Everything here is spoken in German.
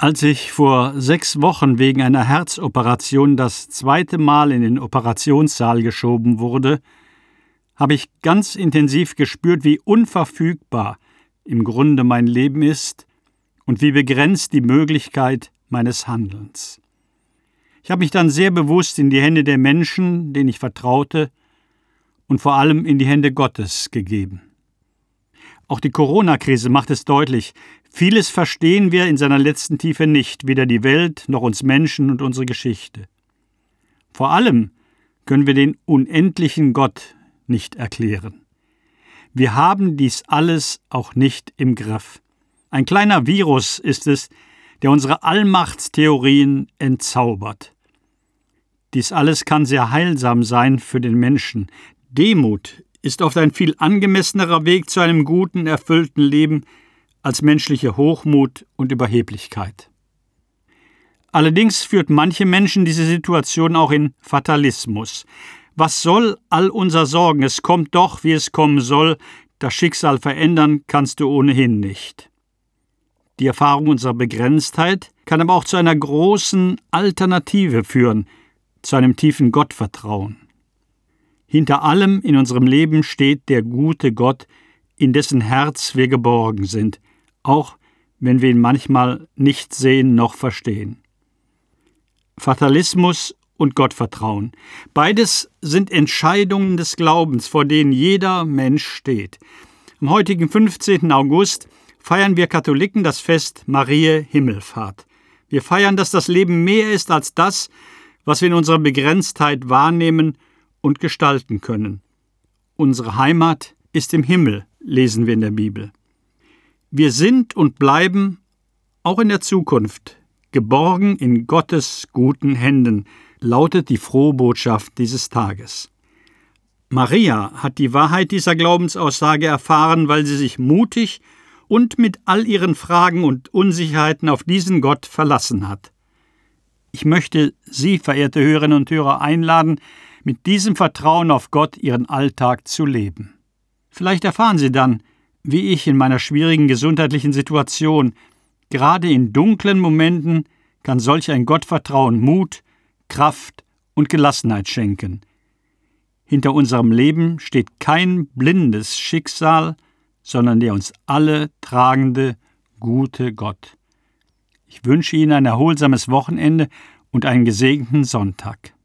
Als ich vor 6 Wochen wegen einer Herzoperation das 2. Mal in den Operationssaal geschoben wurde, habe ich ganz intensiv gespürt, wie unverfügbar im Grunde mein Leben ist und wie begrenzt die Möglichkeit meines Handelns. Ich habe mich dann sehr bewusst in die Hände der Menschen, denen ich vertraute, und vor allem in die Hände Gottes gegeben. Auch die Corona-Krise macht es deutlich, vieles verstehen wir in seiner letzten Tiefe nicht, weder die Welt noch uns Menschen und unsere Geschichte. Vor allem können wir den unendlichen Gott nicht erklären. Wir haben dies alles auch nicht im Griff. Ein kleiner Virus ist es, der unsere Allmachtstheorien entzaubert. Dies alles kann sehr heilsam sein für den Menschen. Demut ist oft ein viel angemessenerer Weg zu einem guten, erfüllten Leben als menschliche Hochmut und Überheblichkeit. Allerdings führt manche Menschen diese Situation auch in Fatalismus. Was soll all unser Sorgen? Es kommt doch, wie es kommen soll. Das Schicksal verändern kannst du ohnehin nicht. Die Erfahrung unserer Begrenztheit kann aber auch zu einer großen Alternative führen, zu einem tiefen Gottvertrauen. Hinter allem in unserem Leben steht der gute Gott, in dessen Herz wir geborgen sind, auch wenn wir ihn manchmal nicht sehen noch verstehen. Fatalismus und Gottvertrauen. Beides sind Entscheidungen des Glaubens, vor denen jeder Mensch steht. Am heutigen 15. August feiern wir Katholiken das Fest Mariä Himmelfahrt. Wir feiern, dass das Leben mehr ist als das, was wir in unserer Begrenztheit wahrnehmen und gestalten können. Unsere Heimat ist im Himmel, lesen wir in der Bibel. Wir sind und bleiben auch in der Zukunft geborgen in Gottes guten Händen, lautet die frohe Botschaft dieses Tages. Maria hat die Wahrheit dieser Glaubensaussage erfahren, weil sie sich mutig und mit all ihren Fragen und Unsicherheiten auf diesen Gott verlassen hat. Ich möchte Sie, verehrte Hörerinnen und Hörer, einladen, mit diesem Vertrauen auf Gott Ihren Alltag zu leben. Vielleicht erfahren Sie dann, wie ich in meiner schwierigen gesundheitlichen Situation, gerade in dunklen Momenten, kann solch ein Gottvertrauen Mut, Kraft und Gelassenheit schenken. Hinter unserem Leben steht kein blindes Schicksal, sondern der uns alle tragende, gute Gott. Ich wünsche Ihnen ein erholsames Wochenende und einen gesegneten Sonntag.